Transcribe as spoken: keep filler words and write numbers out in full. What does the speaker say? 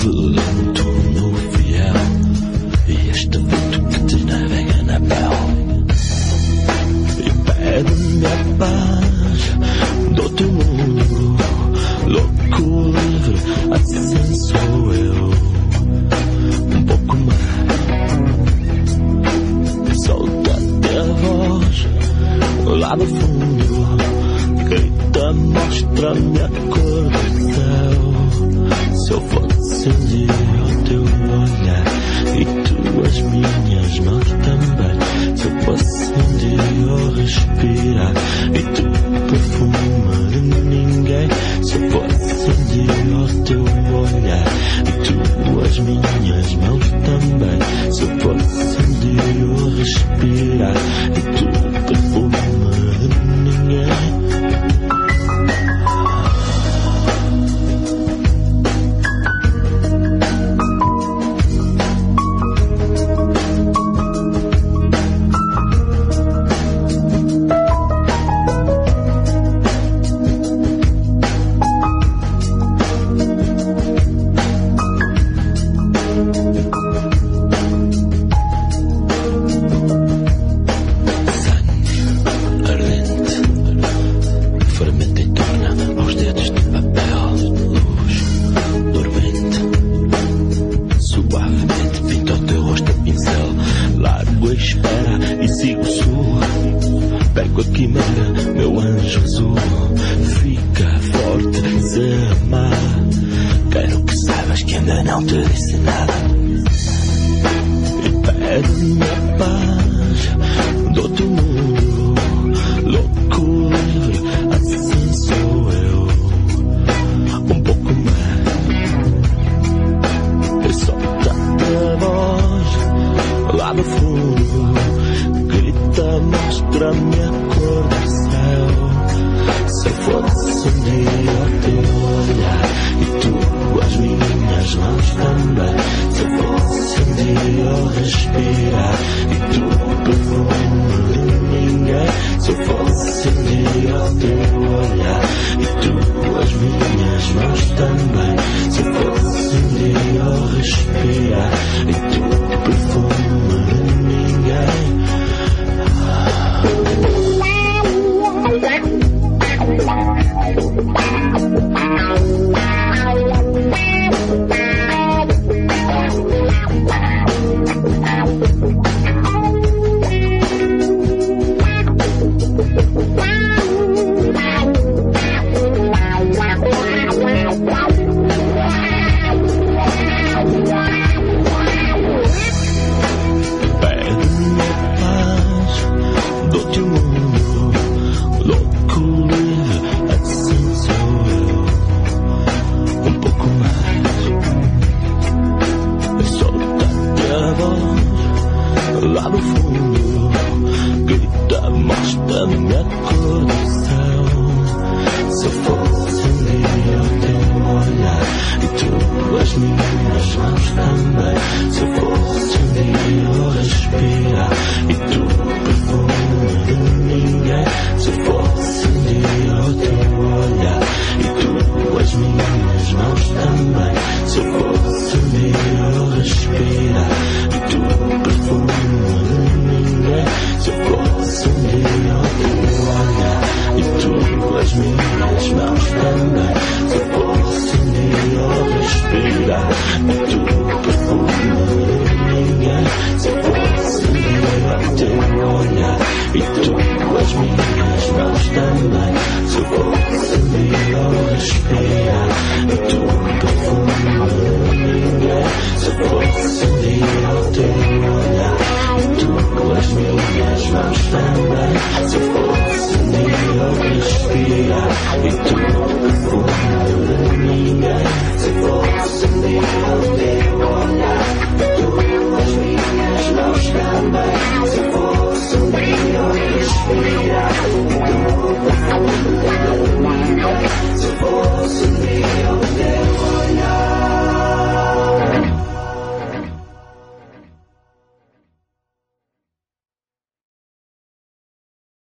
vento no fiel, e este vento que te navega na pele. E pede-me a paz do teu mundo, louco, livre, assim sou eu. Um pouco mais, solta-te a voz lá do fundo, grita, mostra-me a cor do céu. Se eu fosse um dia o teu olhar e tu as minhas mãos também, se eu fosse um dia o respirar e tu perfume de ninguém, se eu fosse um dia o teu olhar e tu as minhas mãos também, se eu fosse um dia o respirar e tu perfume de ninguém. E tu